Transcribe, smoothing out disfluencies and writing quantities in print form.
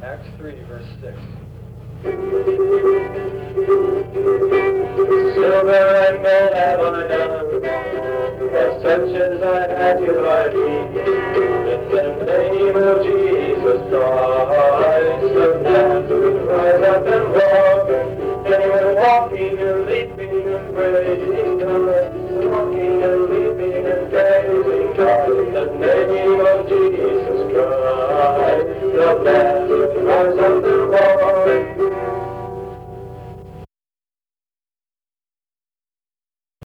Acts 3, verse 6. Silver and gold have I none, but such as I had give I thee. In the name of Jesus Christ of Nazareth, rise up and walk.